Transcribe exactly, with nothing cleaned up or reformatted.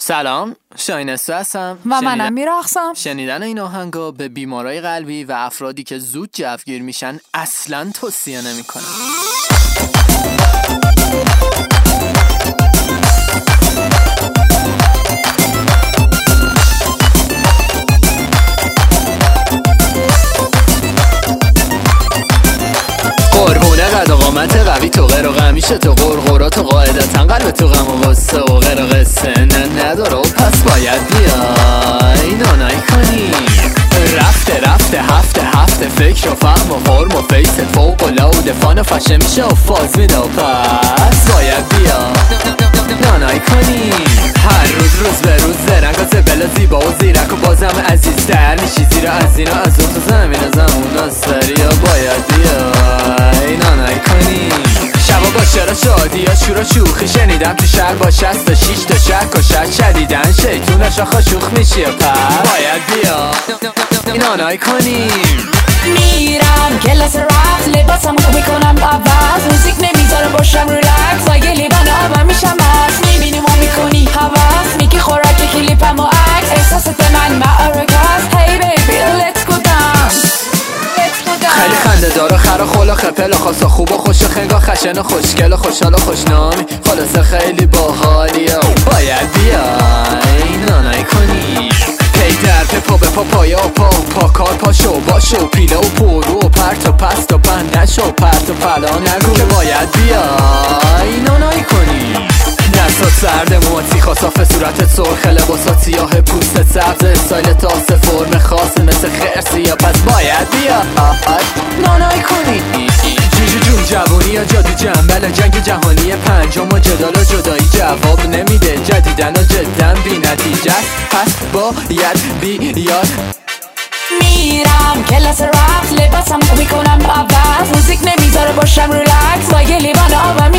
سلام، شاهین اسو هستم و منم میرقصم. شنیدن این آهنگا به بیمارای قلبی و افرادی که زود جوگیر میشن اصلاً توصیه نمی‌کنم. قربونه قد و قامت قوی تو غیر و غمیشه تو قرقرات و قاعدتا قلب تو غم و غصه و غیر و قصه نه نداره و پس باید بیای نانای کنی. رفته رفته هفته هفته فکر و فهم و فرم و فیست فوق و لاود فان و فشه میشه و فاز میده و پس باید بیا نانای کنی. هر روز روز به روز زرنگ و زبل زیبا و زیرک و بازم عزیزتر میشی زیرا از اینا از اون تو زمین زمون آستری یا باید بیای نانای کنی. شبا با شرا شادی یا شور و شوخی شنیدم تو شهر با شست تا شیش تا شک و شد شدیدن شیطون شاخا شوخ میشی و پس باید بیا نانای کنی. میرم کلاس رقص لباسم خوب میکنم عوض موزیک نمیذاره باشم ریلکس اگه لیبان آبم میشم مست میبینی ما میکنی حواس میگی خوراک کلیپم و عکس احساست من معرکست هی بیبی let's go dance خیلی خنده داره خرا خولا خپل و خاصا خوب و خوش و خنگا خشن و خوشگل و خوشحال و خوشنامی خلاصه خیلی باحالی و باید بیای نانای کنی. پی در پی پا به پا پایا و پا پا کار پاشو باشو پیله و پرو و پرت و پست و پند نشو پرت و پلا نگو که باید بیای نانای کنی. دستات سرد موات سیخا صاف صورتت سرخ لباسات سیاه پوستت سبز استایلت آسه فرم خاص مثل خرسی یا پس باید بیا نانای کنی. جیجو جون جوانی یا جادو جنبل جنگ جهانی پنجم و جدال و جدایی جواب نمیده جدیدن و جدن بی نتیجه پس باید بیاد. میرم کلاس رقص لباسم خوب میکنم عوض موزیک نمیذاره باشم ریلکس با یه لیوان آبم